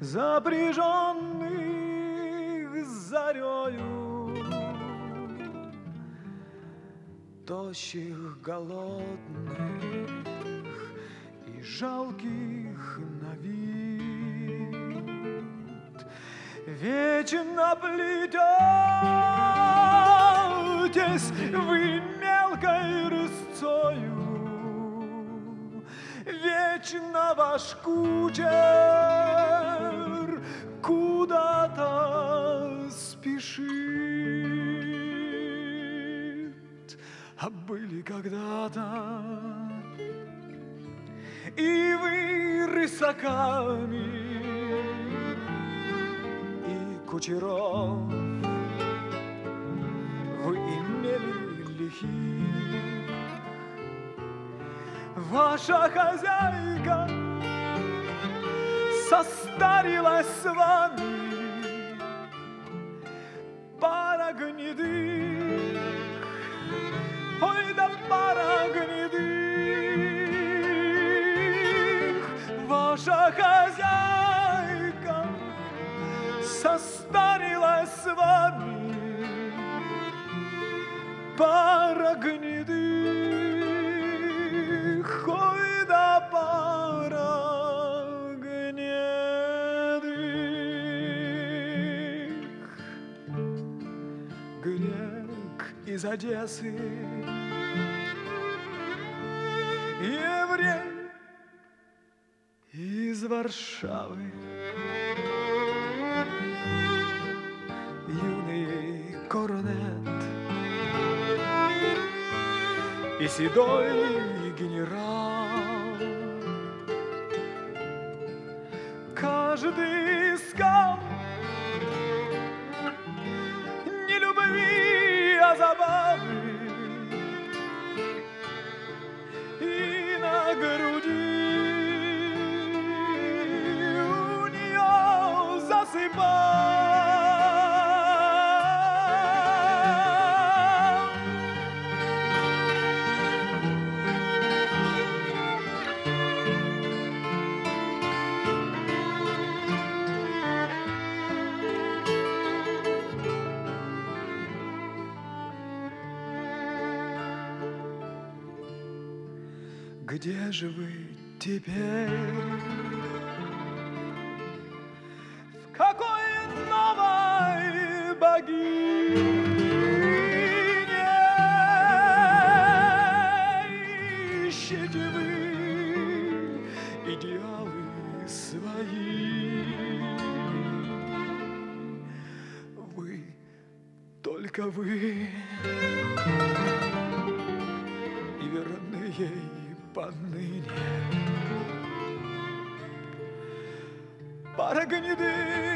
запряженных зарею, тощих, голодных и жалких на вид. Вечно плететесь вы мелкой рысцою, вечно ваш кучер куда-то спешит. А были когда-то и вы рысаками, и кучеров вы имели лихих. Ваша хозяйка состарилась с вами, пара гнедых, ой да пара гнедых. Ваша хозяйка состарилась с вами, пара гнедых, ой да пара гнедых. Грек из Одессы, еврей из Варшавы, юный корнет и седой генерал. Каждый искал не любви, а забавы, и на груди у нее засыпал. Где же вы теперь? В какой новой богине ищете вы идеалы свои? Вы, только вы, и верны ей поныне. Пара гнедых